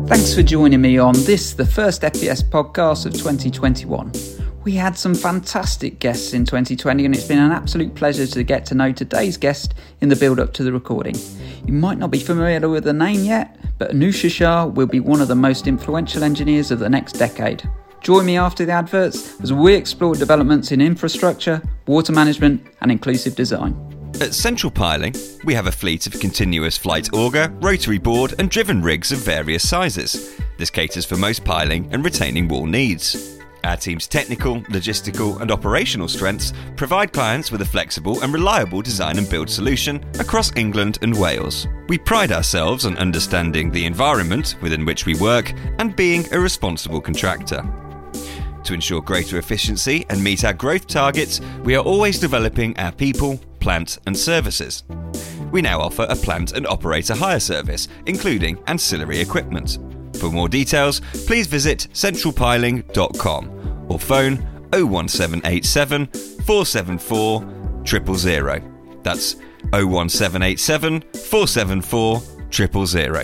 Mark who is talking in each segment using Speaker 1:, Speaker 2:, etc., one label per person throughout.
Speaker 1: Thanks for joining me on this, the first FPS podcast of 2021. We had some fantastic guests in 2020 and it's been an absolute pleasure to get to know today's guest in the build-up to the recording. You might not be familiar with the name yet, but Anusha Shah will be one of the most influential engineers of the next decade. Join me after the adverts as we explore developments in infrastructure, water management and inclusive design.
Speaker 2: At Central Piling, we have a fleet of continuous flight auger, rotary board and driven rigs of various sizes. This caters for most piling and retaining wall needs. Our team's technical, logistical and operational strengths provide clients with a flexible and reliable design and build solution across England and Wales. We pride ourselves on understanding the environment within which we work and being a responsible contractor. To ensure greater efficiency and meet our growth targets, we are always developing our people, plant and services. We now offer a plant and operator hire service, including ancillary equipment. For more details, please visit centralpiling.com or phone 01787 474 000. That's 01787 474 000.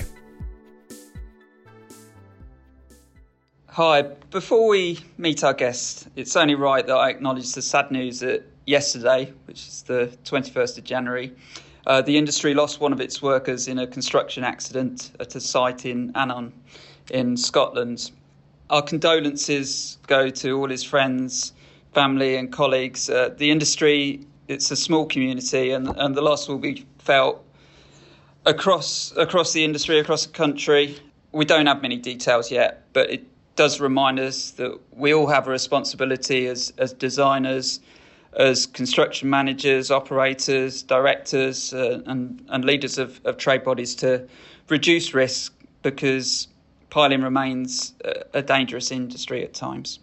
Speaker 1: Hi, before we meet our guest, it's only right that I acknowledge the sad news that yesterday, which is the 21st of January, the industry lost one of its workers in a construction accident at a site in Annan in Scotland. Our condolences go to all his friends, family and colleagues. The industry, it's a small community and the loss will be felt across the industry, across the country. We don't have many details yet, but it does remind us that we all have a responsibility as designers, as construction managers, operators, directors and leaders of trade bodies to reduce risk, because piling remains a dangerous industry at times.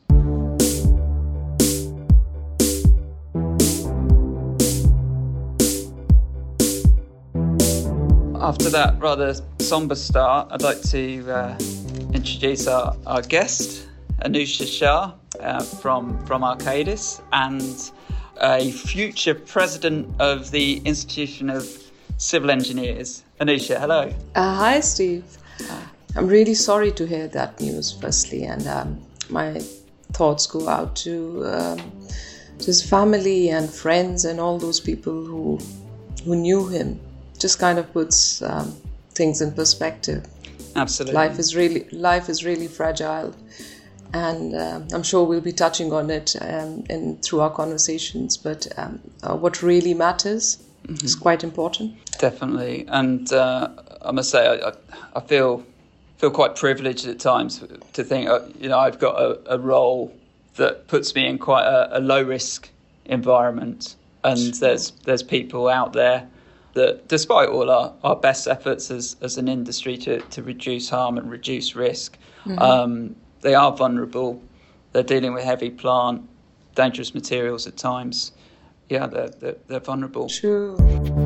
Speaker 1: After that rather sombre start, I'd like to introduce our guest, Anusha Shah from Arcadis, and a future president of the Institution of Civil Engineers. Anusha, hello.
Speaker 3: Hi, Steve. I'm really sorry to hear that news, firstly, and my thoughts go out to his family and friends and all those people who knew him. Just kind of puts things in perspective.
Speaker 1: Absolutely.
Speaker 3: Life is really fragile, and I'm sure we'll be touching on it through our conversations. But what really matters is quite important.
Speaker 1: Definitely, and I must say I feel quite privileged at times to think I've got a role that puts me in quite a low risk environment, and there's people out there that, despite all our best efforts as an industry to reduce harm and reduce risk, they are vulnerable. They're dealing with heavy plant, dangerous materials at times. Yeah, they're vulnerable.
Speaker 3: True.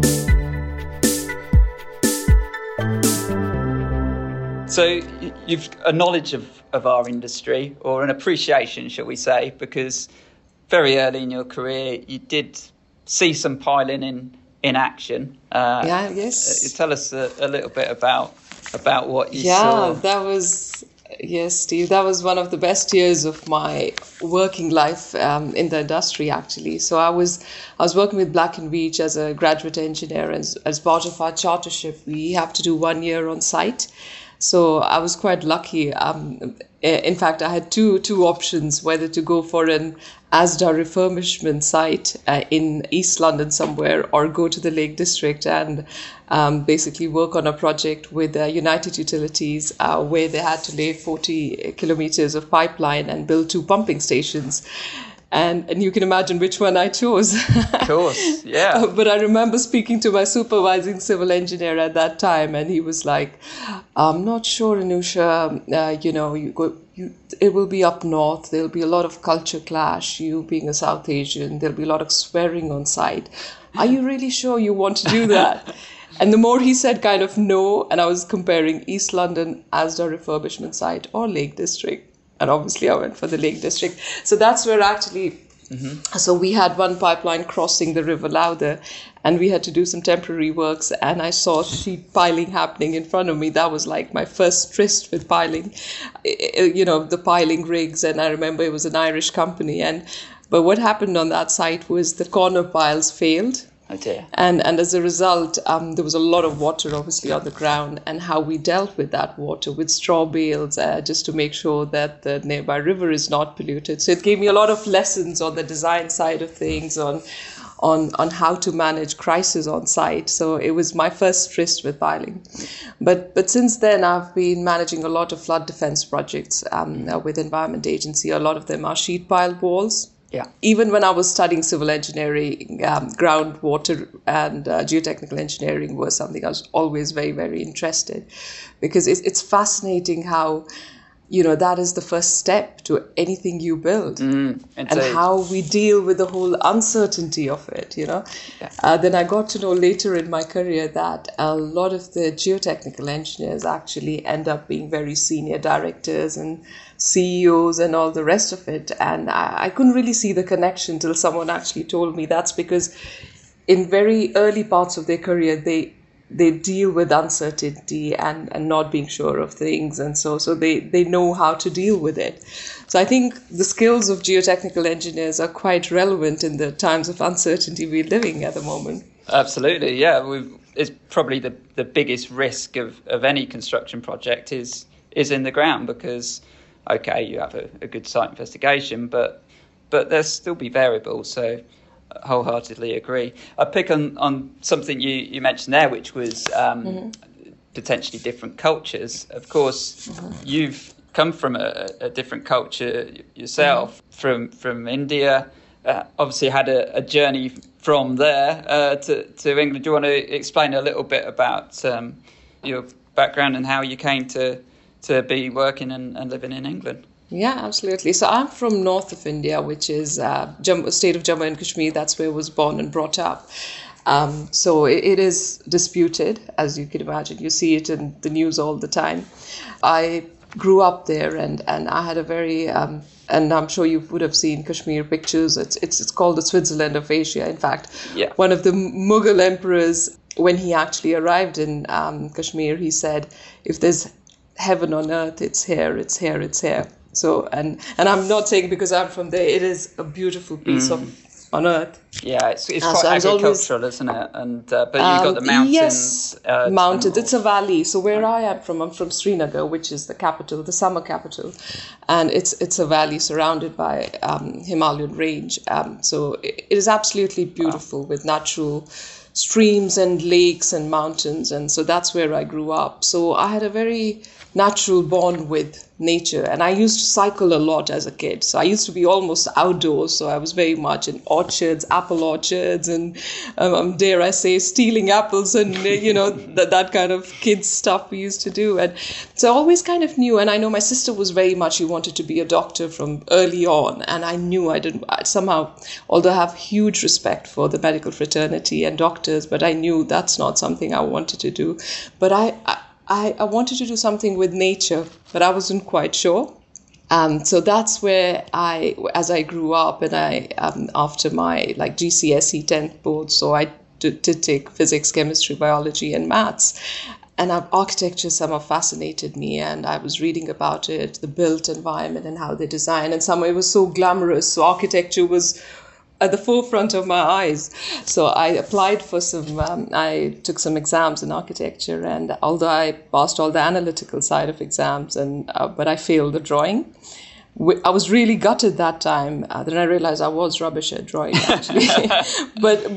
Speaker 1: So you've a knowledge of our industry, or an appreciation, shall we say, because very early in your career you did see some piling in action.
Speaker 3: Yes.
Speaker 1: Tell us a little bit about what you saw.
Speaker 3: Yes, Steve, that was one of the best years of my working life in the industry, actually. So I was working with Black & Veatch as a graduate engineer, and as part of our chartership, we have to do 1 year on site. So I was quite lucky. In fact, I had two options, whether to go for an Asda refurbishment site in East London somewhere, or go to the Lake District and basically work on a project with United Utilities where they had to lay 40 kilometers of pipeline and build 2 pumping stations. And you can imagine which one I chose.
Speaker 1: Of course, yeah.
Speaker 3: But I remember speaking to my supervising civil engineer at that time, and he was like, "I'm not sure, Anusha. It will be up north. There'll be a lot of culture clash. You being a South Asian, there'll be a lot of swearing on site. Are you really sure you want to do that?" And the more he said kind of no, and I was comparing East London Asda refurbishment site or Lake District. And obviously I went for the Lake District. So that's where actually, so we had one pipeline crossing the River Lauder, and we had to do some temporary works, and I saw sheet piling happening in front of me. That was like my first tryst with piling, the piling rigs. And I remember it was an Irish company, but what happened on that site was the corner piles failed.
Speaker 1: Oh dear.
Speaker 3: And as a result, there was a lot of water obviously on the ground, and how we dealt with that water with straw bales just to make sure that the nearby river is not polluted. So it gave me a lot of lessons on the design side of things, on how to manage crisis on site. So it was my first tryst with piling. But since then, I've been managing a lot of flood defense projects with Environment Agency. A lot of them are sheet piled walls.
Speaker 1: Yeah.
Speaker 3: Even when I was studying civil engineering, groundwater and geotechnical engineering was something I was always very, very interested, because it's fascinating how, that is the first step to anything you build, and how we deal with the whole uncertainty of it, Yeah. Then I got to know later in my career that a lot of the geotechnical engineers actually end up being very senior directors and CEOs and all the rest of it. And I couldn't really see the connection till someone actually told me that's because in very early parts of their career, they deal with uncertainty and not being sure of things. And so they know how to deal with it. So I think the skills of geotechnical engineers are quite relevant in the times of uncertainty we're living at the moment.
Speaker 1: Absolutely, yeah. It's probably the biggest risk of any construction project is in the ground, because okay, you have a good site investigation, but there'll still be variables. So wholeheartedly agree. I pick on something you mentioned there, which was potentially different cultures. Of course, you've come from a different culture yourself, from India. Obviously had a journey from there to England. Do you want to explain a little bit about your background and how you came to be working and living in England?
Speaker 3: Yeah, absolutely. So I'm from north of India, which is state of Jammu and Kashmir. That's where I was born and brought up. So it is disputed, as you can imagine. You see it in the news all the time. I grew up there, and I had a very, and I'm sure you would have seen Kashmir pictures. It's called the Switzerland of Asia. In fact, one of the Mughal emperors, when he actually arrived in Kashmir, he said, if there's heaven on earth, it's here, it's here, it's here. So, and I'm not saying because I'm from there, it is a beautiful piece on earth.
Speaker 1: Yeah, it's quite agricultural, isn't it? And but you've got the mountains.
Speaker 3: Yes, mountains. It's a valley. So where I am from, I'm from Srinagar, which is the capital, the summer capital, and it's a valley surrounded by Himalayan range. So it is absolutely beautiful with natural streams and lakes and mountains, and so that's where I grew up. So I had a very natural bond with nature, and I used to cycle a lot as a kid. So I used to be almost outdoors. So I was very much in orchards, apple orchards, and dare I say, stealing apples, and that kind of kids stuff we used to do. And so I always kind of knew. And I know my sister was very much, she wanted to be a doctor from early on, and I knew I somehow, although I have huge respect for the medical fraternity and doctors, but I knew that's not something I wanted to do. But I wanted to do something with nature, but I wasn't quite sure. So that's where as I grew up, and after my GCSE 10th board, so I did take physics, chemistry, biology, and maths. And architecture somehow fascinated me, and I was reading about it, the built environment and how they design, and somehow it was so glamorous. So architecture was at the forefront of my eyes. So I applied for I took some exams in architecture, and although I passed all the analytical side of exams, but I failed the drawing. I was really gutted that time. Then I realized I was rubbish at drawing, actually. but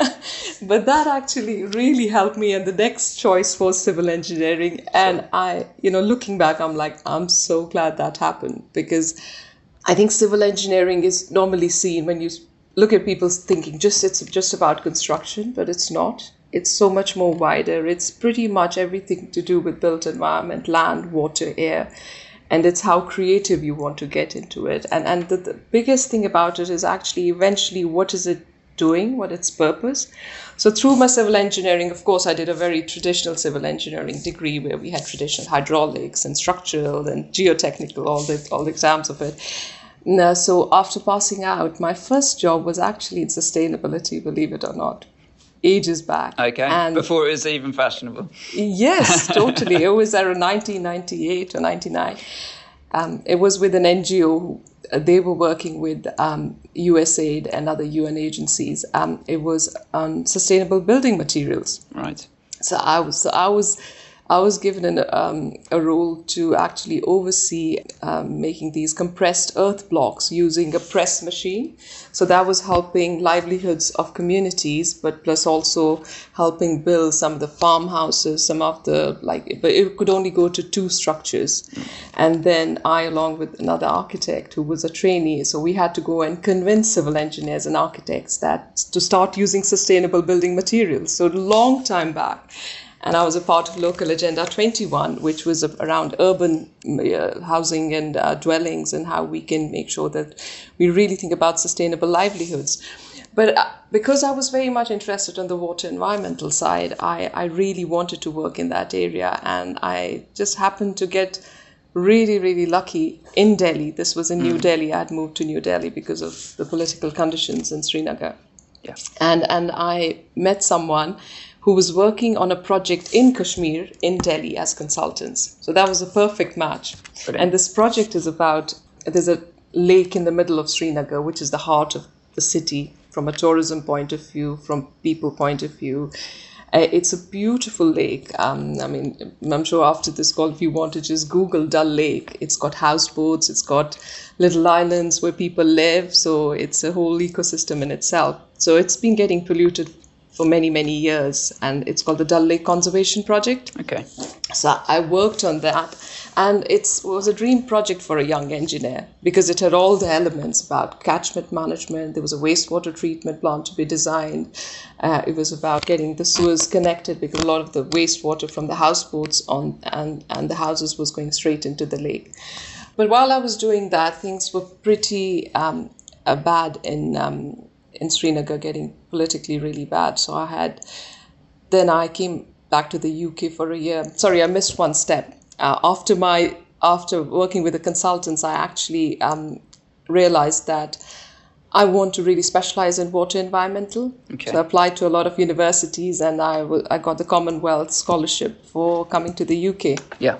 Speaker 3: that actually really helped me. And the next choice was civil engineering. And looking back, I'm so glad that happened, because I think civil engineering is normally seen, when you look at people thinking it's just about construction, but it's not. It's so much more wider. It's pretty much everything to do with built environment, land, water, air. And it's how creative you want to get into it. And the biggest thing about it is actually eventually what is it doing, what its purpose. So through my civil engineering, of course, I did a very traditional civil engineering degree where we had traditional hydraulics and structural and geotechnical, all the exams of it. So after passing out, my first job was actually in sustainability, believe it or not. ages back.
Speaker 1: Okay, and before it was even fashionable.
Speaker 3: Yes, totally. It was around 1998 or 99. It was with an NGO. They were working with USAID and other UN agencies. It was on sustainable building materials.
Speaker 1: Right.
Speaker 3: So I was given a role to actually oversee making these compressed earth blocks using a press machine. So that was helping livelihoods of communities, but plus also helping build some of the farmhouses, but it could only go to 2 structures. And then I, along with another architect who was a trainee, so we had to go and convince civil engineers and architects that to start using sustainable building materials. So a long time back. And I was a part of Local Agenda 21, which was around urban housing and dwellings and how we can make sure that we really think about sustainable livelihoods. But because I was very much interested on the water environmental side, I really wanted to work in that area. And I just happened to get really, really lucky in Delhi. This was in New Delhi. I had moved to New Delhi because of the political conditions in Srinagar.
Speaker 1: Yeah.
Speaker 3: And I met someone who was working on a project in Kashmir, in Delhi, as consultants. So that was a perfect match.
Speaker 1: Brilliant.
Speaker 3: And this project is about, there's a lake in the middle of Srinagar, which is the heart of the city from a tourism point of view, from people point of view. It's a beautiful lake. I'm sure after this call, if you want to just Google Dal Lake, it's got houseboats, it's got little islands where people live. So it's a whole ecosystem in itself. So it's been getting polluted for many, many years, and it's called the Dal Lake Conservation Project.
Speaker 1: Okay.
Speaker 3: So I worked on that, and it was a dream project for a young engineer because it had all the elements about catchment management. There was a wastewater treatment plant to be designed. It was about getting the sewers connected because a lot of the wastewater from the houseboats and the houses was going straight into the lake. But while I was doing that, things were pretty bad in Srinagar, getting politically really bad. So I came back to the UK for a year. Sorry, I missed one step. After working with the consultants, I actually realized that I want to really specialize in water environmental.
Speaker 1: Okay.
Speaker 3: So I applied to a lot of universities, and I got the Commonwealth Scholarship for coming to the UK.
Speaker 1: Yeah.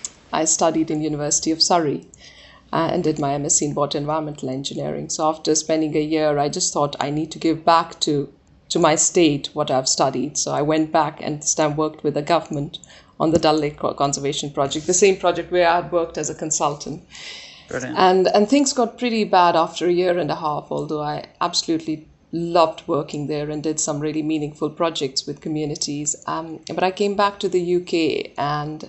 Speaker 3: I studied in University of Surrey. And did my MSc in water environmental engineering. So after spending a year, I just thought I need to give back to my state what I've studied. So I went back and this time worked with the government on the Dal Lake Conservation Project, the same project where I had worked as a consultant.
Speaker 1: Brilliant.
Speaker 3: And things got pretty bad after a year and a half, although I absolutely loved working there and did some really meaningful projects with communities. But I came back to the UK, and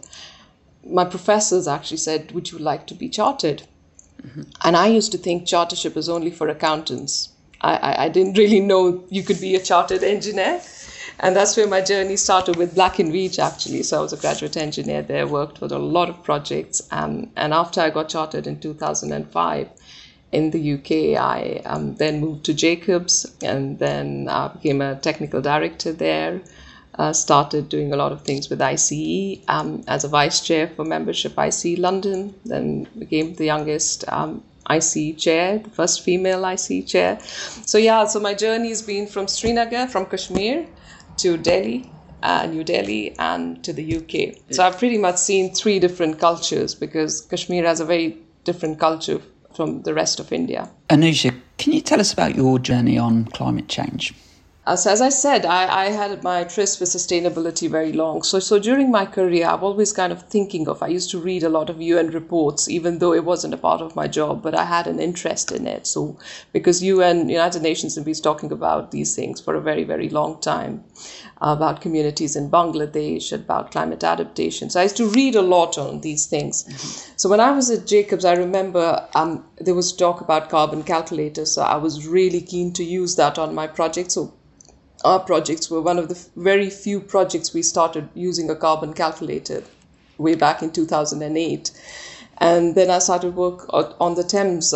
Speaker 3: my professors actually said, would you like to be chartered? Mm-hmm. And I used to think chartership was only for accountants. I didn't really know you could be a chartered engineer. And that's where my journey started with Black & Veatch, actually. So I was a graduate engineer there, worked with a lot of projects. And after I got chartered in 2005 in the UK, I then moved to Jacobs, and then became a technical director there. Started doing a lot of things with ICE as a vice chair for membership ICE London, then became the youngest ICE chair, the first female ICE chair. So my journey has been from Srinagar, from Kashmir to Delhi, New Delhi, and to the UK. So I've pretty much seen 3 different cultures because Kashmir has a very different culture from the rest of India.
Speaker 1: Anuja, can you tell us about your journey on climate change?
Speaker 3: So as I said, I had my tryst with sustainability very long. So during my career, I've always kind of I used to read a lot of UN reports, even though it wasn't a part of my job, but I had an interest in it. So because United Nations have been talking about these things for a very, very long time, about communities in Bangladesh, about climate adaptation. So I used to read a lot on these things. Mm-hmm. So when I was at Jacobs, I remember there was talk about carbon calculators. So I was really keen to use that on my project. So our projects were one of the very few projects we started using a carbon calculator way back in 2008. And then I started work on the Thames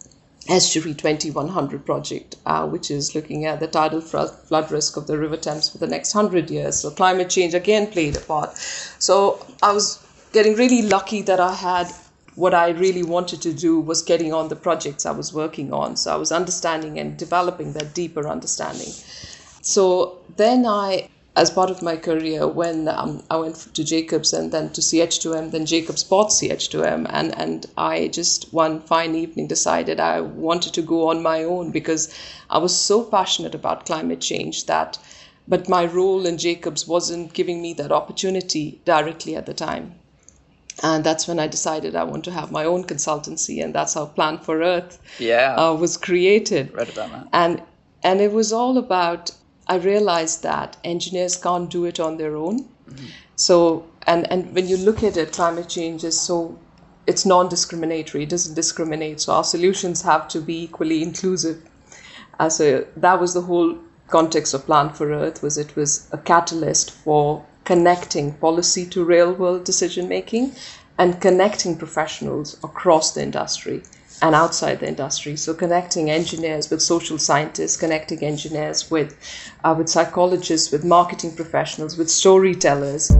Speaker 3: Estuary 2100 project, which is looking at the tidal flood risk of the River Thames for the next 100 years. So climate change again played a part. So I was getting really lucky that I had what I really wanted to do was getting on the projects I was working on. So I was understanding and developing that deeper understanding. So then as part of my career, when I went to Jacobs and then to CH2M, then Jacobs bought CH2M, and I just one fine evening decided I wanted to go on my own because I was so passionate about climate change but my role in Jacobs wasn't giving me that opportunity directly at the time. And that's when I decided I want to have my own consultancy, and that's how Plan for Earth was created.
Speaker 1: Read about that.
Speaker 3: And it was all about, I realized that engineers can't do it on their own. Mm-hmm. So, and when you look at it, climate change it's non-discriminatory, it doesn't discriminate. So our solutions have to be equally inclusive. So that was the whole context of Plan for Earth, it was a catalyst for connecting policy to real-world decision-making and connecting professionals across the industry and outside the industry. So connecting engineers with social scientists, connecting engineers with psychologists, with marketing professionals, with storytellers.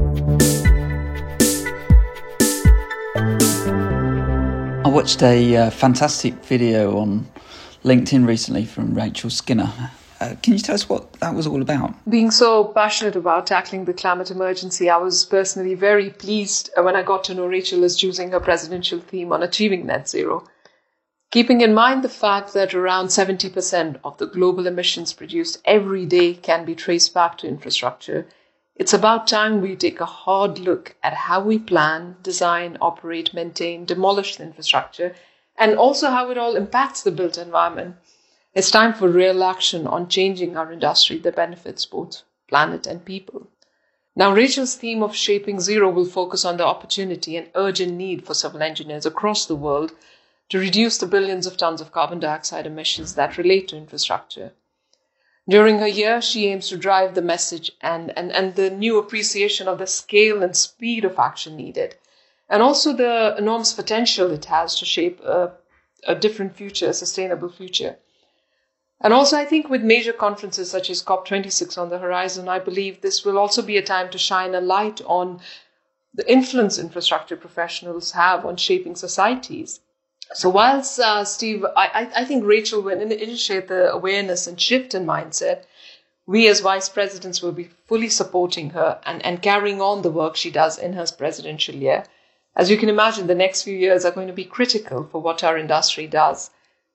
Speaker 1: I watched a fantastic video on LinkedIn recently from Rachel Skinner. Can you tell us what that was all about?
Speaker 3: Being so passionate about tackling the climate emergency, I was personally very pleased when I got to know Rachel as choosing her presidential theme on achieving net zero. Keeping in mind the fact that around 70% of the global emissions produced every day can be traced back to infrastructure, it's about time we take a hard look at how we plan, design, operate, maintain, demolish the infrastructure, and also how it all impacts the built environment. It's time for real action on changing our industry that benefits both planet and people. Now, Rachel's theme of Shaping Zero will focus on the opportunity and urgent need for civil engineers across the world to reduce the billions of tons of carbon dioxide emissions that relate to infrastructure. During her year, she aims to drive the message and the new appreciation of the scale and speed of action needed, and also the enormous potential it has to shape a different future, a sustainable future. And also, I think with major conferences such as COP26 on the horizon, I believe this will also be a time to shine a light on the influence infrastructure professionals have on shaping societies. So whilst, Steve, I think Rachel will initiate the awareness and shift in mindset, we as vice presidents will be fully supporting her and carrying on the work she does in her presidential year. As you can imagine, the next few years are going to be critical for what our industry does.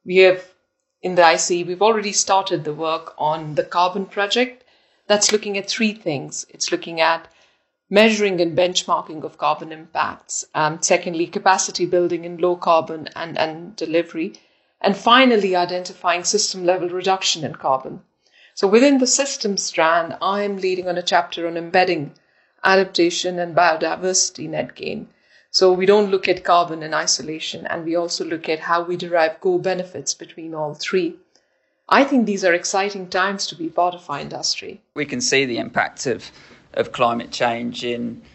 Speaker 3: In the ICE, we've already started the work on the carbon project. That's looking at three things. It's looking at measuring and benchmarking of carbon impacts. Secondly, capacity building in low carbon and delivery. And finally, identifying system-level reduction in carbon. So within the systems strand, I'm leading on a chapter on embedding adaptation and biodiversity net gain. So we don't look at carbon in isolation, and we also look at how we derive co-benefits between all three. I think these are exciting times to be part of our industry.
Speaker 1: We can see the impact of climate change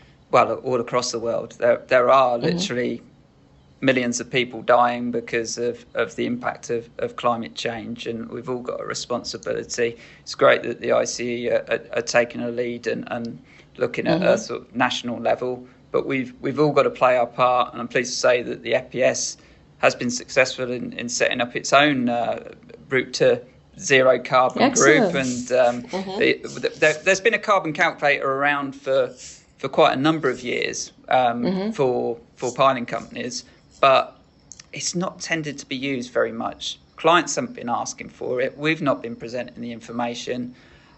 Speaker 1: all across the world. There are literally millions of people dying because of the impact of climate change, and we've all got a responsibility. It's great that the ICE are taking a lead and looking at a sort of national level. But we've all got to play our part, and I'm pleased to say that the FPS has been successful in setting up its own route to zero carbon group, and there's been a carbon calculator around for quite a number of years for piling companies, but it's not tended to be used very much. Clients haven't been asking for it. We've not been presenting the information.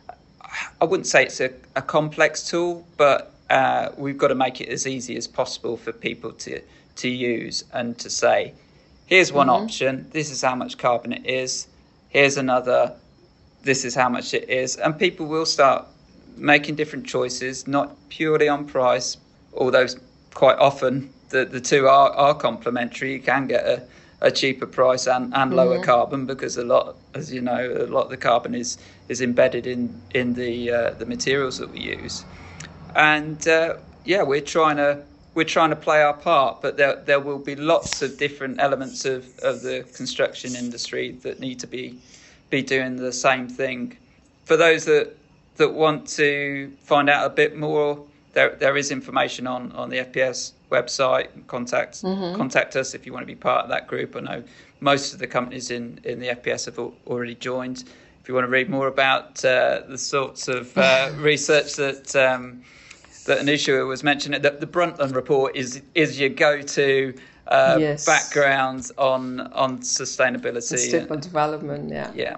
Speaker 1: I wouldn't say it's a complex tool, but we've got to make it as easy as possible for people to use and to say, here's one option, this is how much carbon it is, here's another, this is how much it is. And people will start making different choices, not purely on price, although quite often the two are complementary. You can get a cheaper price and lower carbon, because a lot of the carbon is embedded in the materials that we use. And we're trying to play our part, but there will be lots of different elements of the construction industry that need to be doing the same thing. For those that want to find out a bit more, there is information on the FPS website. Contact us if you want to be part of that group. I know most of the companies in the FPS have already joined. if you want to read more about the sorts of research that Anusha was mentioning, that the Brundtland Report is your go-to background on sustainability.
Speaker 3: Sustainable development,
Speaker 1: Yeah.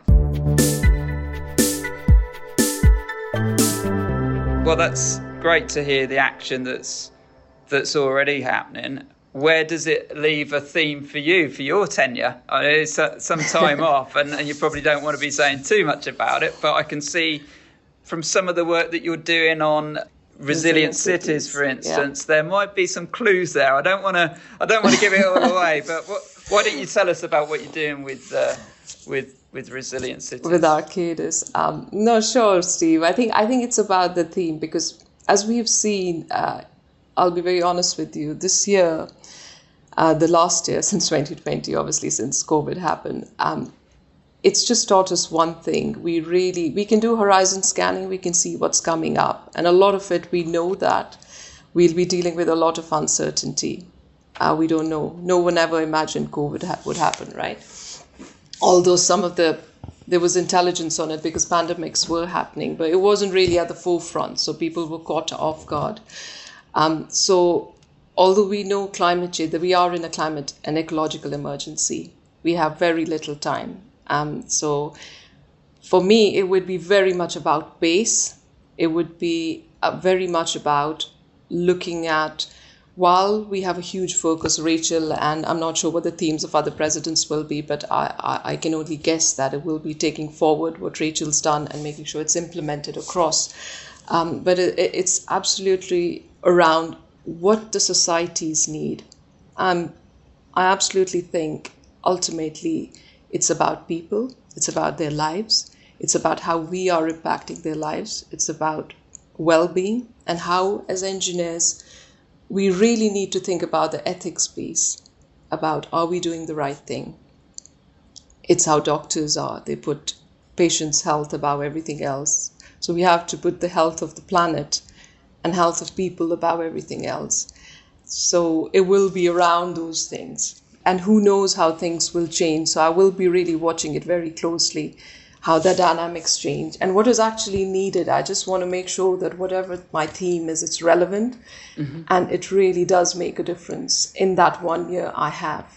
Speaker 1: Well, that's great to hear the action that's already happening. Where does it leave a theme for you for your tenure? I know it's some time off, and you probably don't want to be saying too much about it, but I can see from some of the work that you're doing on resilient cities, for instance, there might be some clues there. I don't want to give it all away, but why don't you tell us about what you're doing with resilient cities?
Speaker 3: With Arcadis. No, sure, Steve. I think it's about the theme, because as we've seen, I'll be very honest with you, this year, the last year since 2020, obviously since COVID happened, it's just taught us one thing. We can do horizon scanning, we can see what's coming up. And a lot of it, we know that we'll be dealing with a lot of uncertainty. We don't know. No one ever imagined COVID would happen, right? Although there was intelligence on it because pandemics were happening, but it wasn't really at the forefront. So people were caught off guard. So although we know climate change, that we are in an ecological emergency, we have very little time. So for me, it would be very much about pace. It would be very much about looking at, while we have a huge focus, Rachel, and I'm not sure what the themes of other presidents will be, but I can only guess that it will be taking forward what Rachel's done and making sure it's implemented across. But it's absolutely around what the societies need. I absolutely think ultimately it's about people, it's about their lives, it's about how we are impacting their lives, it's about well-being, and how as engineers we really need to think about the ethics piece, about are we doing the right thing. It's how doctors are. They put patients' health above everything else. So we have to put the health of the planet and health of people above everything else. So it will be around those things. And who knows how things will change. So I will be really watching it very closely, how the dynamics change and what is actually needed. I just want to make sure that whatever my theme is, it's relevant, and it really does make a difference in that 1 year I have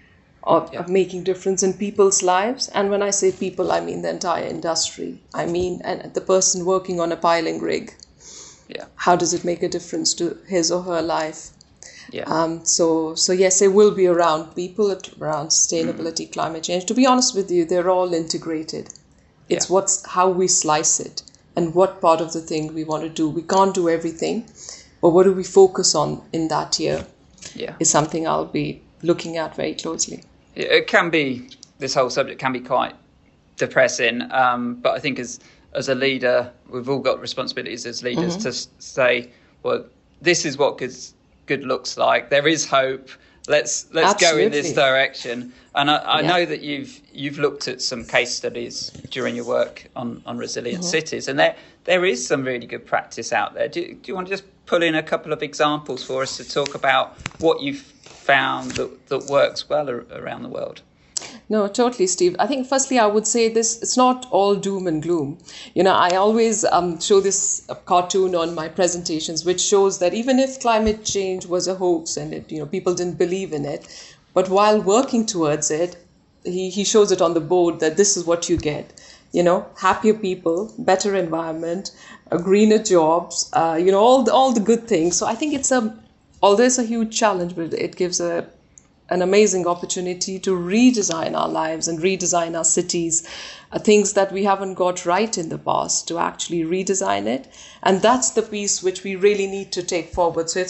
Speaker 3: of making difference in people's lives. And when I say people, I mean the entire industry. I mean, and the person working on a piling rig.
Speaker 1: Yeah.
Speaker 3: How does it make a difference to his or her life?
Speaker 1: Yeah.
Speaker 3: So yes, it will be around people, around sustainability, climate change. To be honest with you, they're all integrated. It's how we slice it and what part of the thing we want to do. We can't do everything, but what do we focus on in that year is something I'll be looking at very closely.
Speaker 1: It can be, this whole subject can be quite depressing, but I think as a leader, we've all got responsibilities as leaders to say, well, this is what good looks like. There is hope. Let's go in this direction. And I know that you've looked at some case studies during your work on resilient cities, and there is some really good practice out there. Do you want to just pull in a couple of examples for us to talk about what you've found that works well around the world?
Speaker 3: No, totally, Steve. I think firstly, I would say this, it's not all doom and gloom. I always show this cartoon on my presentations, which shows that even if climate change was a hoax and people didn't believe in it, but while working towards it, he shows it on the board that this is what you get. Happier people, better environment, greener jobs, all the good things. So I think although it's a huge challenge, but it gives an amazing opportunity to redesign our lives and redesign our cities, things that we haven't got right in the past, to actually redesign it. And that's the piece which we really need to take forward. So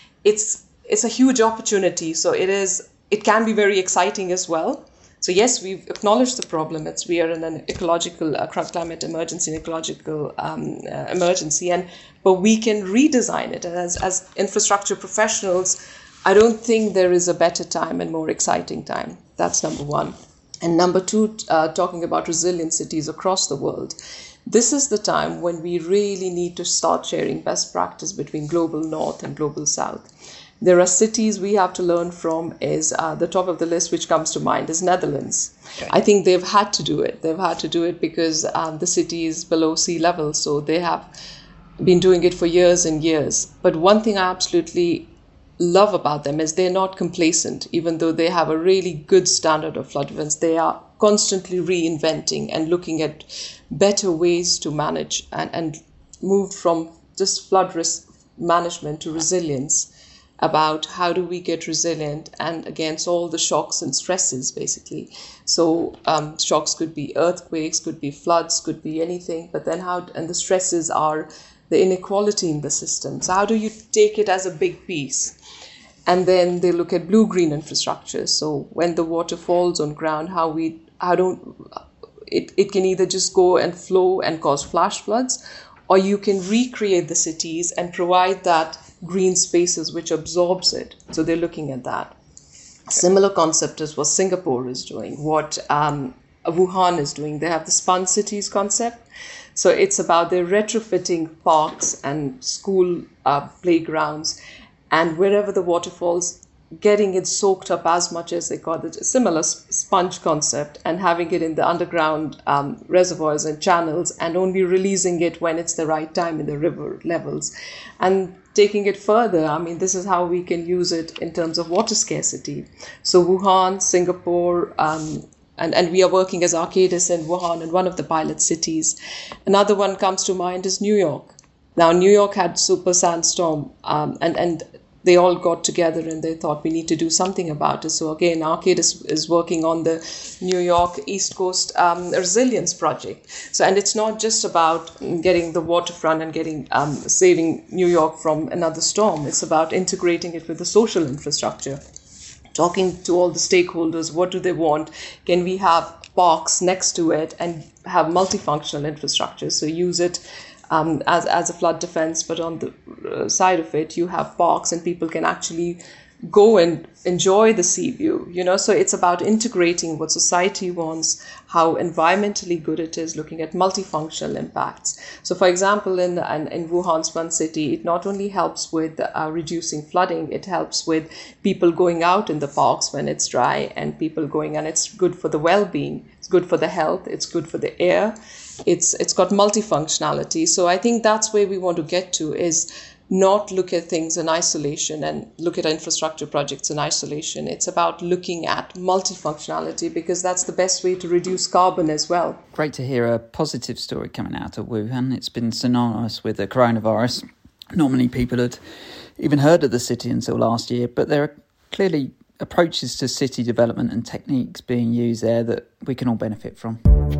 Speaker 3: it's a huge opportunity. So it can be very exciting as well. So yes, we've acknowledged the problem. We are in an ecological climate emergency, an ecological emergency, but we can redesign it. And as infrastructure professionals, I don't think there is a better time and more exciting time. That's number one. And number two, talking about resilient cities across the world, this is the time when we really need to start sharing best practice between global north and global south. There are cities we have to learn from. Is the top of the list which comes to mind is Netherlands. Okay. I think they've had to do it. They've had to do it because the city is below sea level, so they have been doing it for years and years. But one thing I absolutely love about them is they're not complacent. Even though they have a really good standard of flood events, they are constantly reinventing and looking at better ways to manage and move from just flood risk management to resilience, about how do we get resilient and against all the shocks and stresses, basically. So shocks could be earthquakes, could be floods, could be anything, but then and the stresses are the inequality in the system. So how do you take it as a big piece? And then they look at blue-green infrastructure. So when the water falls on ground, it can either just go and flow and cause flash floods, or you can recreate the cities and provide that green spaces which absorbs it. So they're looking at that. Similar concept is what Singapore is doing, what Wuhan is doing. They have the Spun Cities concept. So it's about their retrofitting parks and school playgrounds, and wherever the water falls, getting it soaked up as much as they call it, a similar sponge concept, and having it in the underground reservoirs and channels, and only releasing it when it's the right time in the river levels. And taking it further, I mean, this is how we can use it in terms of water scarcity. So Wuhan, Singapore, and we are working as Arcadis in Wuhan, in one of the pilot cities. Another one comes to mind is New York. Now, New York had super sandstorm, and they all got together and they thought we need to do something about it. So again, Arcadis is working on the New York East Coast Resilience Project. So, and it's not just about getting the waterfront and getting saving New York from another storm. It's about integrating it with the social infrastructure, talking to all the stakeholders. What do they want? Can we have parks next to it and have multifunctional infrastructure? So use it as a flood defense, but on the side of it, you have parks and people can actually go and enjoy the sea view, So it's about integrating what society wants, how environmentally good it is, looking at multifunctional impacts. So for example, in Wuhan Spun City, it not only helps with reducing flooding, it helps with people going out in the parks when it's dry and people going, and it's good for the well-being, it's good for the health, it's good for the air. It's got multifunctionality. So I think that's where we want to get to, is not look at things in isolation and look at infrastructure projects in isolation. It's about looking at multifunctionality, because that's the best way to reduce carbon as well.
Speaker 1: Great to hear a positive story coming out of Wuhan. It's been synonymous with the coronavirus. Not many people had even heard of the city until last year, but there are clearly approaches to city development and techniques being used there that we can all benefit from.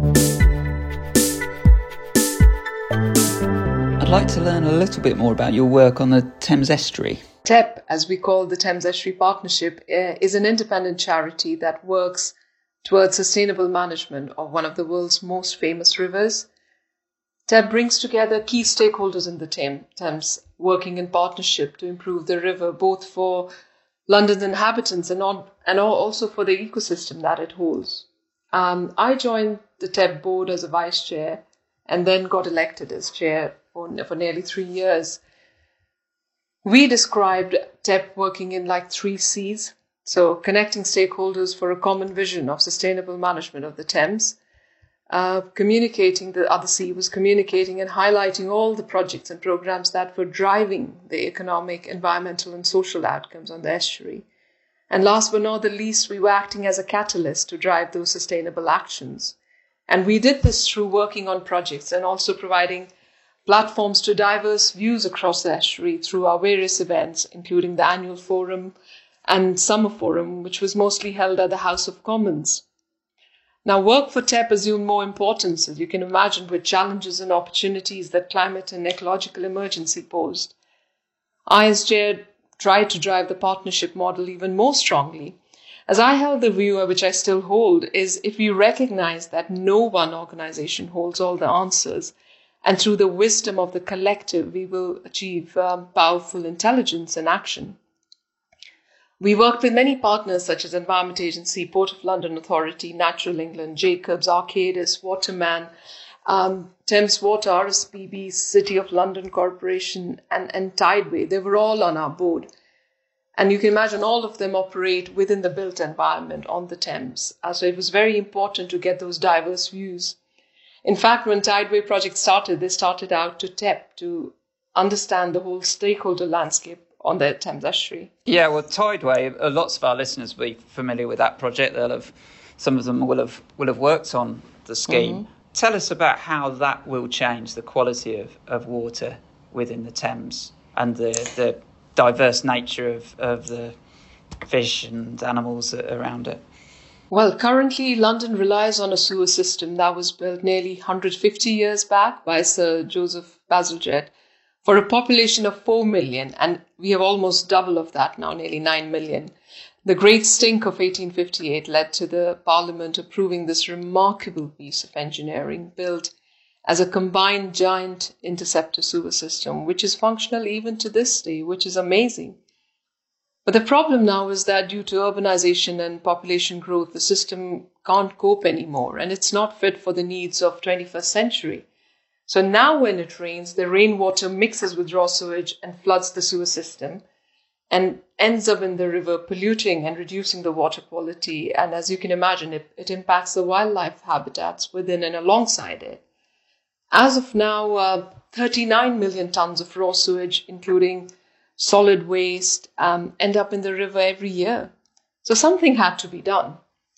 Speaker 1: I'd like to learn a little bit more about your work on the Thames Estuary.
Speaker 3: TEP, as we call the Thames Estuary Partnership, is an independent charity that works towards sustainable management of one of the world's most famous rivers. TEP brings together key stakeholders in the Thames, working in partnership to improve the river, both for London's inhabitants and also for the ecosystem that it holds. I joined the TEP board as a vice chair and then got elected as chair for nearly 3 years. We described TEP working in like 3 C's. So connecting stakeholders for a common vision of sustainable management of the Thames. Communicating, the other C was communicating and highlighting all the projects and programs that were driving the economic, environmental and social outcomes on the estuary. And last but not the least, we were acting as a catalyst to drive those sustainable actions. And we did this through working on projects and also providing platforms to diverse views across the estuary through our various events, including the annual forum and summer forum, which was mostly held at the House of Commons. Now, work for TEP assumed more importance, as you can imagine, with challenges and opportunities that climate and ecological emergency posed. I, as chair, tried to drive the partnership model even more strongly, as I held the view, which I still hold, is if we recognize that no one organization holds all the answers, and through the wisdom of the collective, we will achieve powerful intelligence and action. We worked with many partners such as Environment Agency, Port of London Authority, Natural England, Jacobs, Arcadis, Waterman, Thames Water, RSPB, City of London Corporation, and Tideway. They were all on our board. And you can imagine all of them operate within the built environment on the Thames. So it was very important to get those diverse views. In fact, when Tideway project started, they started out to understand the whole stakeholder landscape on the Thames estuary.
Speaker 1: Yeah, well, Tideway, lots of our listeners will be familiar with that project. Some of them will have worked on the scheme. Mm-hmm. Tell us about how that will change the quality of water within the Thames and the diverse nature of the fish and animals around it.
Speaker 3: Well, currently London relies on a sewer system that was built nearly 150 years back by Sir Joseph Bazalgette for a population of 4 million, and we have almost double of that now, nearly 9 million. The Great Stink of 1858 led to the Parliament approving this remarkable piece of engineering built as a combined giant interceptor sewer system, which is functional even to this day, which is amazing. But the problem now is that due to urbanization and population growth, the system can't cope anymore, and it's not fit for the needs of 21st century. So now when it rains, the rainwater mixes with raw sewage and floods the sewer system and ends up in the river, polluting and reducing the water quality. And as you can imagine, it impacts the wildlife habitats within and alongside it. As of now, 39 million tons of raw sewage, including solid waste, end up in the river every year. So something had to be done.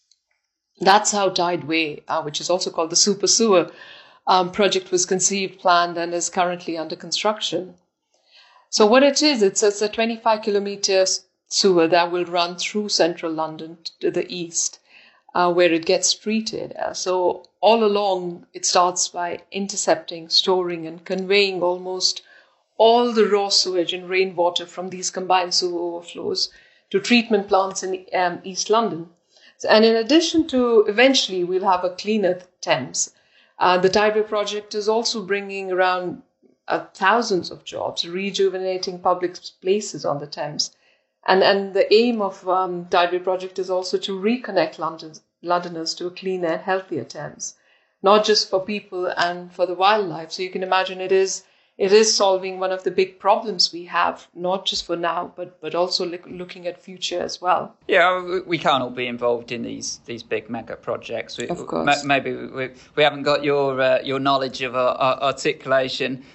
Speaker 3: That's how Tideway, which is also called the Super Sewer project, was conceived, planned, and is currently under construction. So what it is, it's a 25-kilometer sewer that will run through central London to the east, where it gets treated. So all along, it starts by intercepting, storing, and conveying almost all the raw sewage and rainwater from these combined sewer overflows to treatment plants in East London. And in addition to, eventually, we'll have a cleaner Thames. The Tideway project is also bringing around thousands of jobs, rejuvenating public places on the Thames. And the aim of Tideway project is also to reconnect Londoners to a cleaner and healthier Thames, not just for people and for the wildlife. So you can imagine it is solving one of the big problems we have, not just for now, but also looking at future as well.
Speaker 1: Yeah, we can't all be involved in these big mega projects.
Speaker 3: Of course.
Speaker 1: Maybe we haven't got your knowledge of articulation.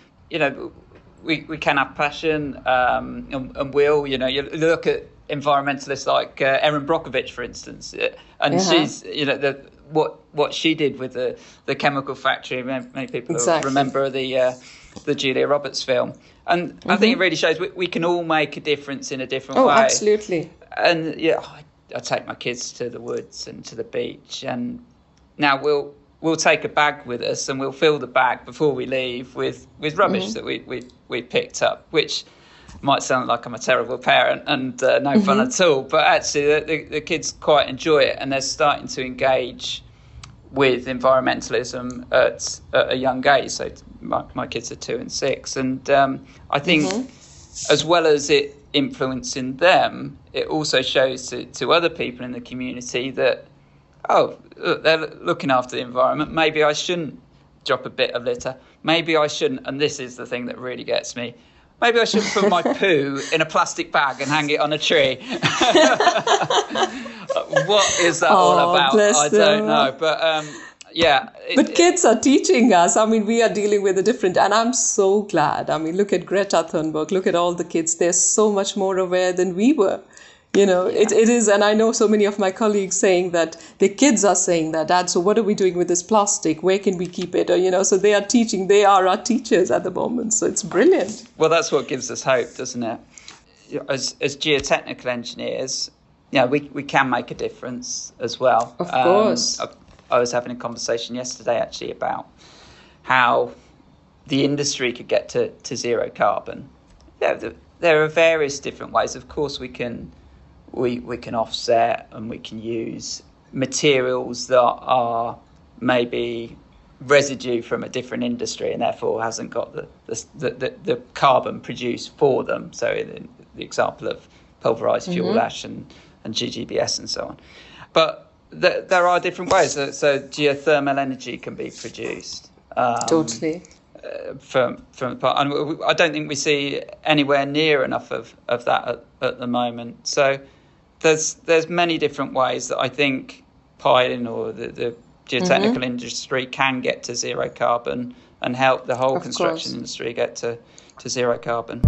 Speaker 1: We can have passion and will. You look at environmentalists like Erin Brockovich, for instance, and she's what she did with the chemical factory. Many people remember the Julia Roberts film. And I think it really shows we can all make a difference in a different way.
Speaker 3: Oh, absolutely.
Speaker 1: And I take my kids to the woods and to the beach, and now we'll take a bag with us and we'll fill the bag before we leave with rubbish that we picked up, which might sound like I'm a terrible parent and no fun at all, but actually the kids quite enjoy it, and they're starting to engage with environmentalism at a young age. So my kids are 2 and 6, and I think as well as it influencing them, it also shows to other people in the community that they're looking after the environment. Maybe I shouldn't drop a bit of litter. Maybe I shouldn't, and this is the thing that really gets me, maybe I shouldn't put my poo in a plastic bag and hang it on a tree. What is that all about? I don't know. But
Speaker 3: but kids are teaching us. I mean, we are dealing with a different, and I'm so glad. I mean, look at Greta Thunberg. Look at all the kids. They're so much more aware than we were. It is, and I know so many of my colleagues saying that the kids are saying that, Dad, so what are we doing with this plastic? Where can we keep it? Or, so they are teaching, they are our teachers at the moment. So it's brilliant.
Speaker 1: Well, that's what gives us hope, doesn't it? As geotechnical engineers, we can make a difference as well.
Speaker 3: Of course.
Speaker 1: I was having a conversation yesterday actually about how the industry could get to zero carbon. There are various different ways. Of course, we can offset and we can use materials that are maybe residue from a different industry and therefore hasn't got the carbon produced for them. So in the example of pulverized fuel ash and GGBS and so on. But there are different ways. So geothermal energy can be produced.
Speaker 3: Totally.
Speaker 1: from the part. And I don't think we see anywhere near enough of that at the moment. So there's many different ways that I think piling or the geotechnical industry can get to zero carbon and help the whole construction industry get to zero carbon.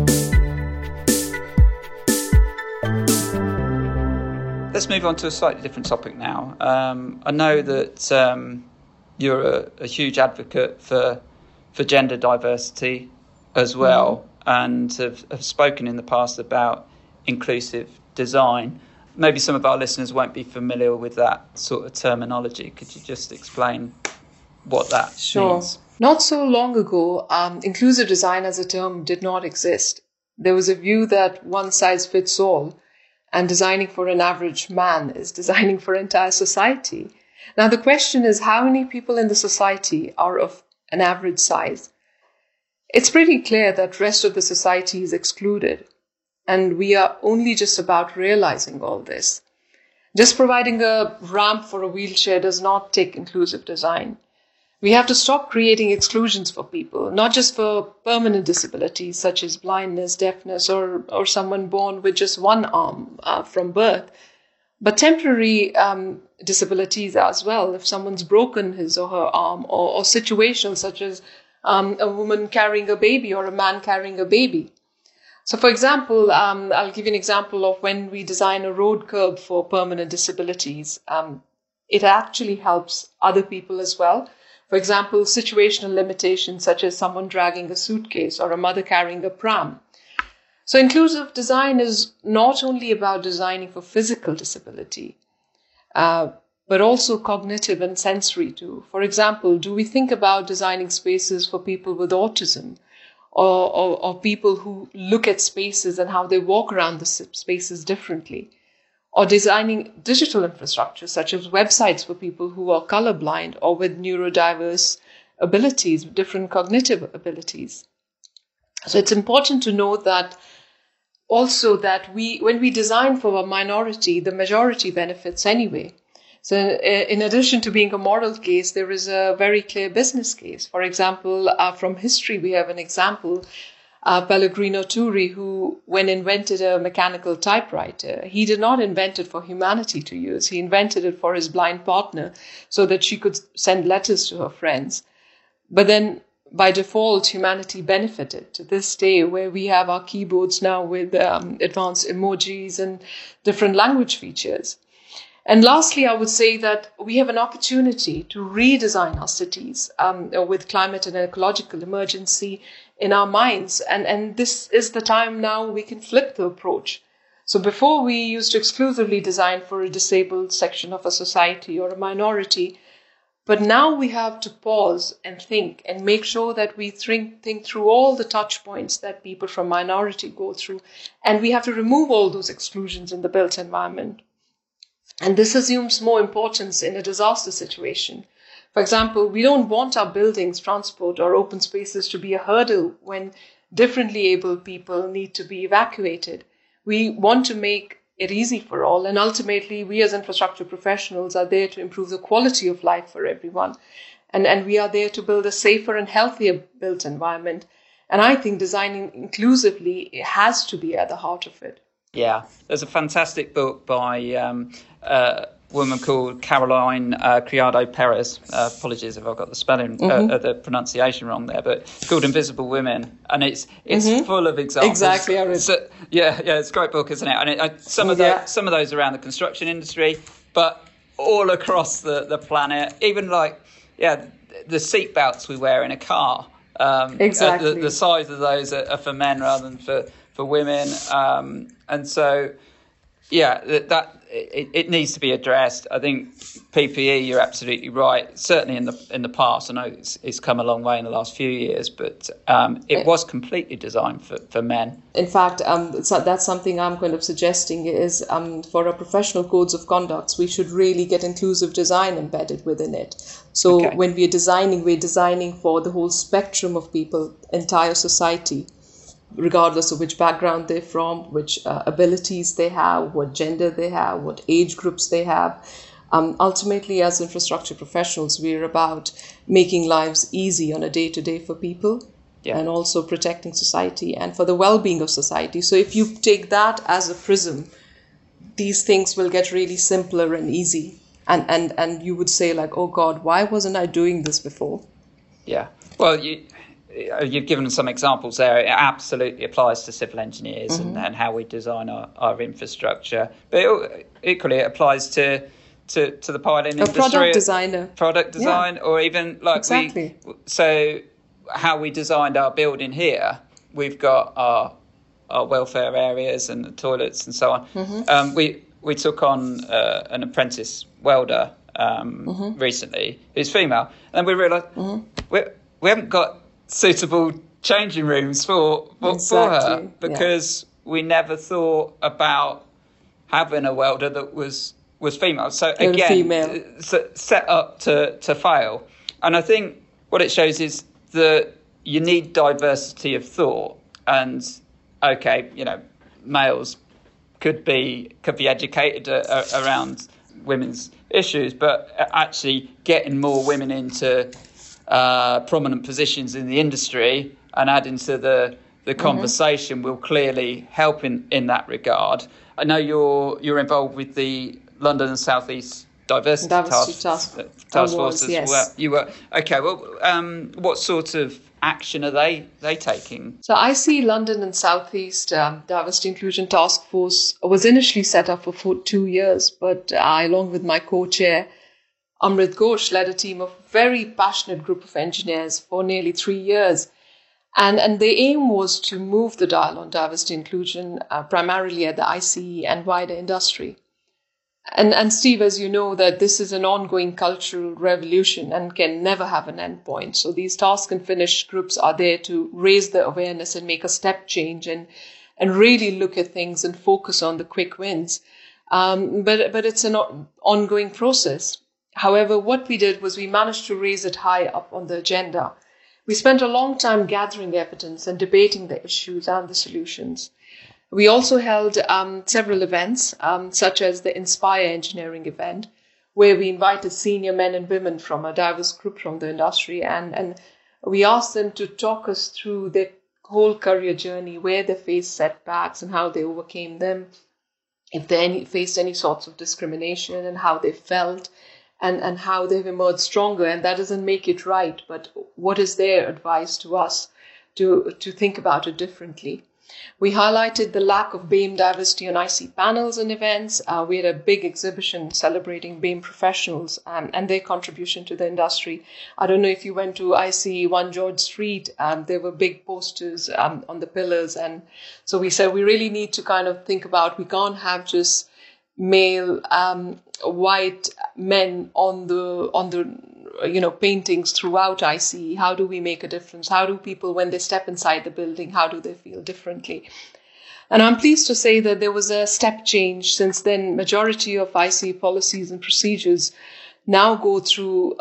Speaker 1: Let's move on to a slightly different topic now. I know that you're a huge advocate for gender diversity as well, and have spoken in the past about inclusive design. Maybe some of our listeners won't be familiar with that sort of terminology. Could you just explain what that means?
Speaker 3: Not so long ago, inclusive design as a term did not exist. There was a view that one size fits all, and designing for an average man is designing for entire society. Now, the question is, how many people in the society are of an average size? It's pretty clear that the rest of the society is excluded, and we are only just about realizing all this. Just providing a ramp for a wheelchair does not take inclusive design. We have to stop creating exclusions for people, not just for permanent disabilities such as blindness, deafness, or someone born with just one arm from birth, but temporary disabilities as well. If someone's broken his or her arm, or situations such as a woman carrying a baby or a man carrying a baby. So, for example, I'll give you an example of when we design a road curb for permanent disabilities. It actually helps other people as well. For example, situational limitations such as someone dragging a suitcase or a mother carrying a pram. So inclusive design is not only about designing for physical disability, but also cognitive and sensory too. For example, do we think about designing spaces for people with autism or people who look at spaces and how they walk around the spaces differently? Or designing digital infrastructure, such as websites for people who are colorblind or with neurodiverse abilities, different cognitive abilities. So it's important to know that also that when we design for a minority, the majority benefits anyway. So in addition to being a moral case, there is a very clear business case. For example, from history, we have an example. Pellegrino Turri, who, when invented a mechanical typewriter, he did not invent it for humanity to use. He invented it for his blind partner so that she could send letters to her friends. But then, by default, humanity benefited to this day, where we have our keyboards now with advanced emojis and different language features. And lastly, I would say that we have an opportunity to redesign our cities with climate and ecological emergency in our minds. And this is the time now we can flip the approach. So before we used to exclusively design for a disabled section of a society or a minority, but now we have to pause and think and make sure that we think through all the touch points that people from minority go through. And we have to remove all those exclusions in the built environment. And this assumes more importance in a disaster situation. For example, we don't want our buildings, transport, or open spaces to be a hurdle when differently abled people need to be evacuated. We want to make it easy for all. And ultimately, we as infrastructure professionals are there to improve the quality of life for everyone. And we are there to build a safer and healthier built environment. And I think designing inclusively has to be at the heart of it.
Speaker 1: Yeah, there's a fantastic book by a woman called Caroline Criado Perez. Apologies if I've got the spelling, the pronunciation wrong there, but it's called Invisible Women, and it's full of examples.
Speaker 3: Exactly, I read.
Speaker 1: So, yeah, it's a great book, isn't it? And some of those around the construction industry, but all across the planet, even the seat belts we wear in a car.
Speaker 3: Exactly.
Speaker 1: The size of those are for men rather than for women, and so it needs to be addressed. I think PPE, you're absolutely right. Certainly in the past, I know it's come a long way in the last few years, but it was completely designed for men.
Speaker 3: In fact, that's something I'm kind of suggesting is for our professional codes of conduct, we should really get inclusive design embedded within it. So when we're designing for the whole spectrum of people, entire society, regardless of which background they're from, which abilities they have, what gender they have, what age groups they have. Ultimately, as infrastructure professionals, we're about making lives easy on a day-to-day for people, and also protecting society and for the well-being of society. So if you take that as a prism, these things will get really simpler and easy. And you would say like, oh God, why wasn't I doing this before?
Speaker 1: Yeah. Well, you've given some examples there. It absolutely applies to civil engineers and how we design our infrastructure. But equally, it applies to the piling industry. Product design, or even like so how we designed our building here. We've got our welfare areas and the toilets and so on. We took on an apprentice welder recently who's female, and we realised we haven't got suitable changing rooms for her because we never thought about having a welder that was female. So again, set up to fail. And I think what it shows is that you need diversity of thought. And okay, males could be educated around women's issues, but actually getting more women into prominent positions in the industry and adding to the conversation will clearly help in that regard. I know you're involved with the London and South East Diversity Task Force as well. You were okay. Well, what sort of action are they taking?
Speaker 3: So I see London and South East Diversity Inclusion Task Force was initially set up for 2 years, but I, along with my co-chair Amrit Ghosh, led a team of very passionate group of engineers for nearly 3 years. And the aim was to move the dial on diversity inclusion primarily at the ICE and wider industry. And Steve, as you know, that this is an ongoing cultural revolution and can never have an end point. So these task and finish groups are there to raise the awareness and make a step change and really look at things and focus on the quick wins. But it's an ongoing process. However, what we did was we managed to raise it high up on the agenda. We spent a long time gathering evidence and debating the issues and the solutions. We also held several events, such as the Inspire Engineering event, where we invited senior men and women from a diverse group from the industry, and we asked them to talk us through their whole career journey, where they faced setbacks and how they overcame them, if they faced any sorts of discrimination and how they felt, and how they've emerged stronger. And that doesn't make it right, but what is their advice to us to think about it differently? We highlighted the lack of BAME diversity on IC panels and events. We had a big exhibition celebrating BAME professionals and their contribution to the industry. I don't know if you went to IC 1 George Street. There were big posters on the pillars. And so we said we really need to kind of think about, we can't have just male white men on the paintings throughout ICE. How do we make a difference? How do people, when they step inside the building, how do they feel differently? And I'm pleased to say that there was a step change since then. Majority of ICE policies and procedures now go through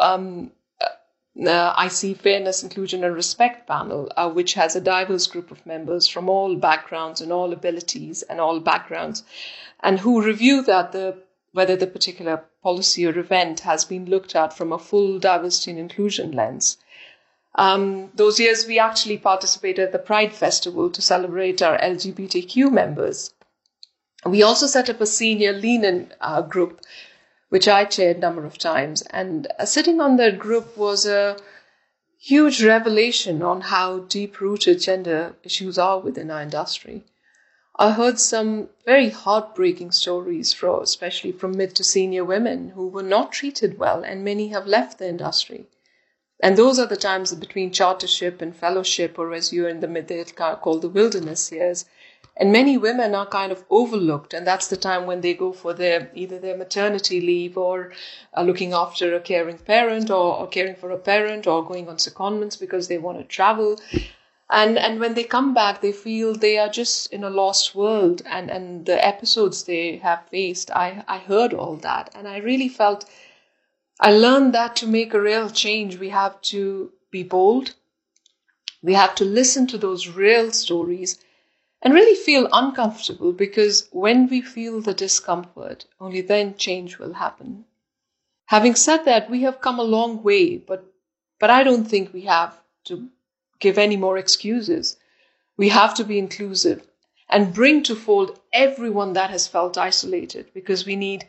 Speaker 3: ICE Fairness, Inclusion and Respect panel, which has a diverse group of members from all backgrounds and all abilities and all backgrounds, and who review that whether the particular policy or event has been looked at from a full diversity and inclusion lens. Those years we actually participated at the Pride Festival to celebrate our LGBTQ members. We also set up a senior lean-in group, which I chaired a number of times. And sitting on that group was a huge revelation on how deep-rooted gender issues are within our industry. I heard some very heartbreaking stories, especially from mid to senior women who were not treated well, and many have left the industry. And those are the times between chartership and fellowship, or as you're in the mid, they're called the wilderness years. And many women are kind of overlooked, and that's the time when they go for either their maternity leave or looking after a caring parent or caring for a parent or going on secondments because they want to travel. And when they come back, they feel they are just in a lost world. And the episodes they have faced, I heard all that. And I really felt, I learned that to make a real change, we have to be bold. We have to listen to those real stories and really feel uncomfortable, because when we feel the discomfort, only then change will happen. Having said that, we have come a long way, but I don't think we have to give any more excuses. We have to be inclusive and bring to fold everyone that has felt isolated, because we need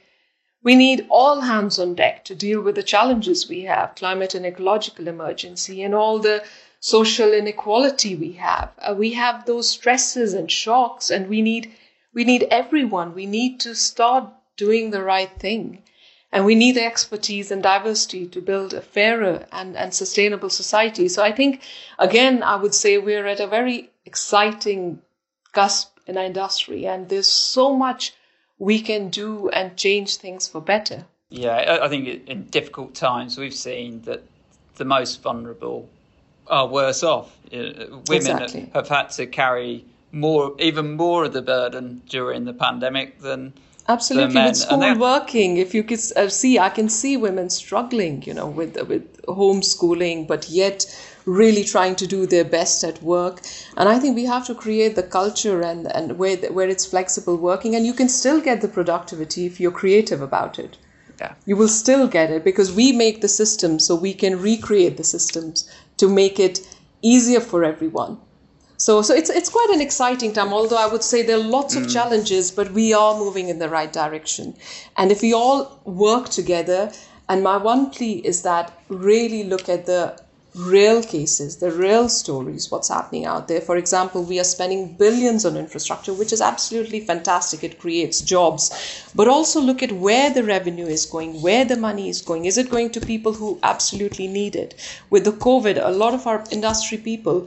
Speaker 3: all hands on deck to deal with the challenges we have, climate and ecological emergency, and all the social inequality we have. We have those stresses and shocks, and we need everyone. We need to start doing the right thing. And we need the expertise and diversity to build a fairer and sustainable society. So I think, again, I would say we're at a very exciting cusp in our industry, and there's so much we can do and change things for better.
Speaker 1: Yeah, I think in difficult times we've seen that the most vulnerable are worse off. Women
Speaker 3: Exactly.
Speaker 1: have had to carry even more of the burden during the pandemic than
Speaker 3: Absolutely,
Speaker 1: men.
Speaker 3: with school working, if you could see, I can see women struggling, with homeschooling, but yet really trying to do their best at work. And I think we have to create the culture and where it's flexible working, and you can still get the productivity if you're creative about it.
Speaker 1: Yeah.
Speaker 3: You will still get it because we make the systems, so we can recreate the systems to make it easier for everyone. So it's quite an exciting time, although I would say there are lots of challenges, but we are moving in the right direction. And if we all work together, and my one plea is that really look at the real cases, the real stories, what's happening out there. For example, we are spending billions on infrastructure, which is absolutely fantastic. It creates jobs. But also look at where the revenue is going, where the money is going. Is it going to people who absolutely need it? With the COVID, a lot of our industry people,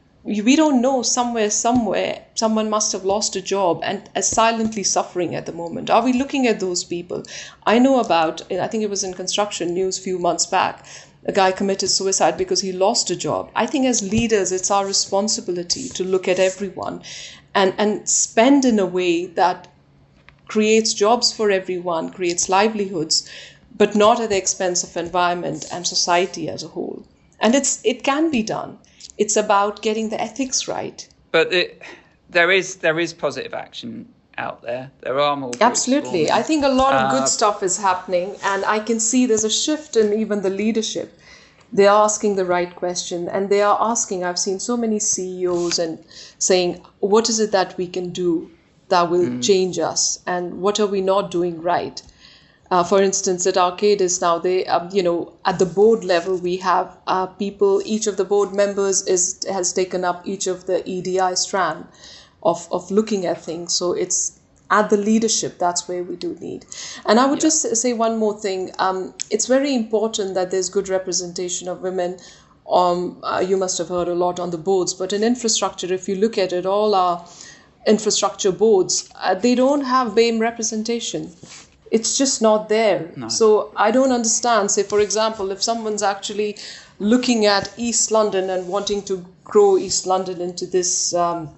Speaker 3: we don't know, somewhere, someone must have lost a job and is silently suffering at the moment. Are we looking at those people? I know about, I think it was in Construction News a few months back, a guy committed suicide because he lost a job. I think as leaders, it's our responsibility to look at everyone and spend in a way that creates jobs for everyone, creates livelihoods, but not at the expense of environment and society as a whole. And it can be done. It's about getting the ethics right.
Speaker 1: But there is positive action out there. There are more groups
Speaker 3: Absolutely.
Speaker 1: forming.
Speaker 3: I think a lot of good stuff is happening, and I can see there's a shift in even the leadership. They are asking the right question, and they are asking, I've seen so many CEOs and saying, what is it that we can do that will change us, and what are we not doing right? For instance, at Arcadis now, they, at the board level, we have people, each of the board members has taken up each of the EDI strand of looking at things. So it's at the leadership, that's where we do need. And I would just say one more thing. It's very important that there's good representation of women. You must have heard a lot on the boards, but in infrastructure, if you look at it, all our infrastructure boards, they don't have BAME representation. It's just not there. No. So I don't understand. Say, for example, if someone's actually looking at East London and wanting to grow East London into this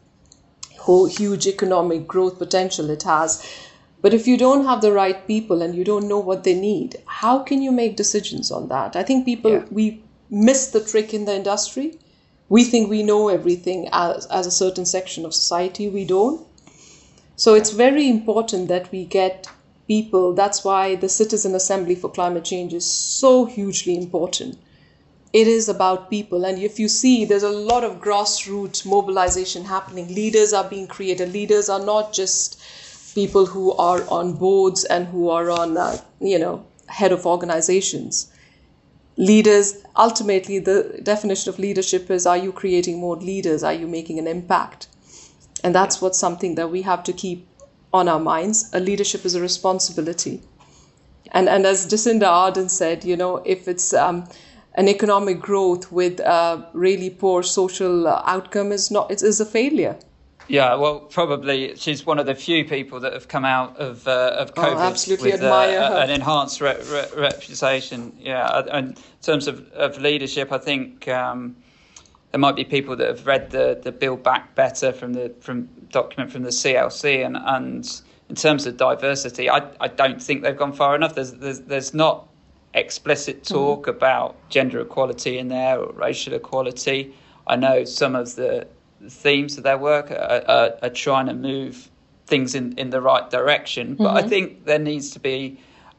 Speaker 3: whole huge economic growth potential it has, but if you don't have the right people and you don't know what they need, how can you make decisions on that? I think we miss the trick in the industry. We think we know everything as a certain section of society. We don't. So it's very important that we get people. That's why the Citizen Assembly for Climate Change is so hugely important. It is about people. And if you see, there's a lot of grassroots mobilization happening. Leaders are being created. Leaders are not just people who are on boards and who are on, head of organizations. Leaders, ultimately, the definition of leadership is, are you creating more leaders? Are you making an impact? And that's what's something that we have to keep on our minds. A leadership is a responsibility. And as Jacinda Ardern said, if it's an economic growth with really poor social outcome is a failure.
Speaker 1: Yeah, well, probably she's one of the few people that have come out of COVID
Speaker 3: with
Speaker 1: an enhanced reputation. Yeah, and in terms of leadership, I think there might be people that have read the Build Back Better from document from the CLC, and in terms of diversity, I don't think they've gone far enough. There's not explicit talk about gender equality in there or racial equality. I know some of the themes of their work are trying to move things in the right direction, but I think there needs to be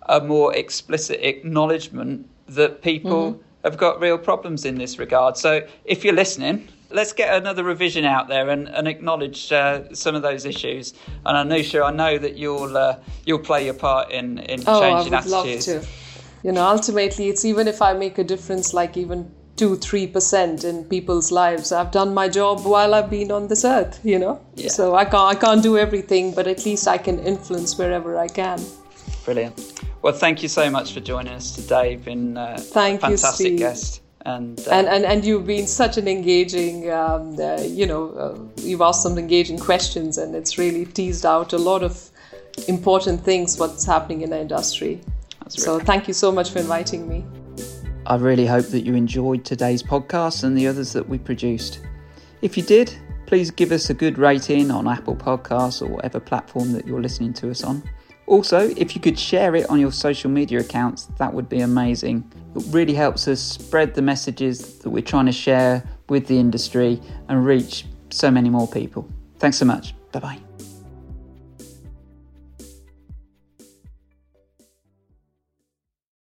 Speaker 1: a more explicit acknowledgement that people have got real problems in this regard. So if you're listening, let's get another revision out there and acknowledge some of those issues. And Anusha, I know that you'll play your part in changing attitudes.
Speaker 3: I would love to. Ultimately, it's even if I make a difference, like even 2-3% in people's lives, I've done my job while I've been on this earth. Yeah. So I can't do everything, but at least I can influence wherever I can.
Speaker 1: Brilliant. Well, thank you so much for joining us today. You've been a fantastic guest. And you've been such an engaging, you've asked some engaging questions, and it's really teased out a lot of important things, what's happening in the industry. So thank you so much for inviting me. I really hope that you enjoyed today's podcast and the others that we produced. If you did, please give us a good rating on Apple Podcasts or whatever platform that you're listening to us on. Also, if you could share it on your social media accounts, that would be amazing. It really helps us spread the messages that we're trying to share with the industry and reach so many more people. Thanks so much. Bye-bye.